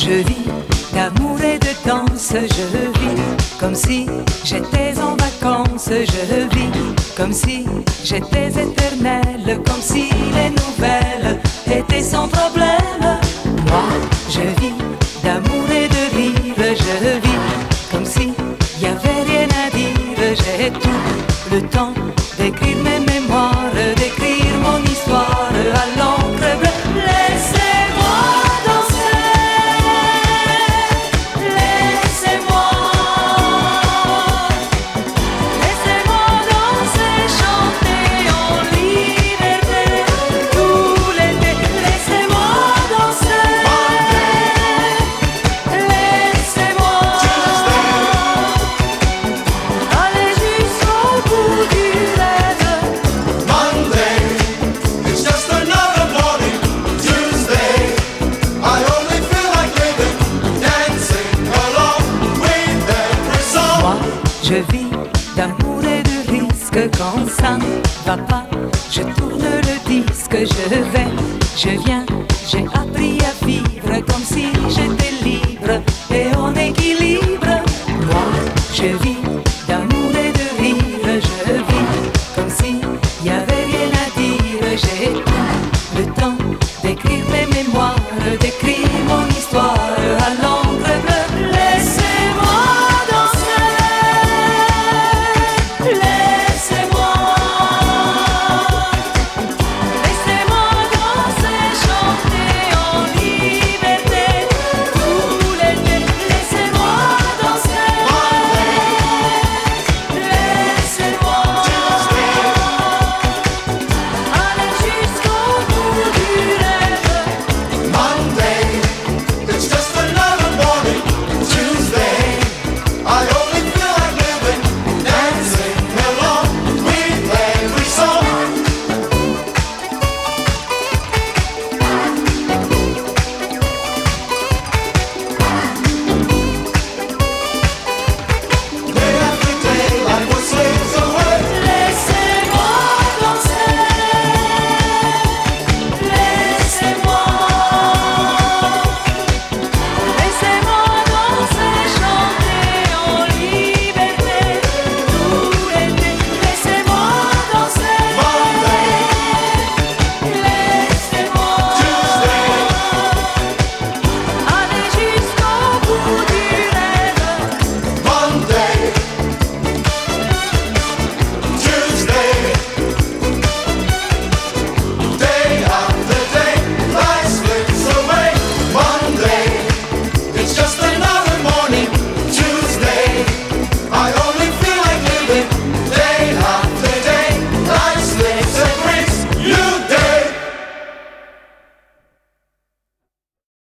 Je vis d'amour et de danse, je vis comme si j'étais en vacances, je vis comme si j'étais éternelle, comme si les nouvelles étaient sans problème. Moi, je vis d'amour et de rire, je vis comme si y avait rien à dire. J'ai tout le temps d'écrire mes mémoires, d'écrire mon histoire à l'encre bleue. Laissez-moi danser, laissez-moi, laissez-moi danser, chanter en liberté tout l'été. Laissez-moi danser, laissez-moi aller jusqu'au bout du rêve. Monday, it's just another morning. Tuesday, I only feel like living, dancing along with every song. Moi, je vis d'amour et de risque. Quand ça ne va pas, je tourne le disque. Je vais, je viens, j'ai appris à vivre comme si j'étais libre et en équilibre. Moi, je vis d'amour et de rire. Je vis comme si y avait rien à dire. J'ai tout le temps d'écrire mes mémoires,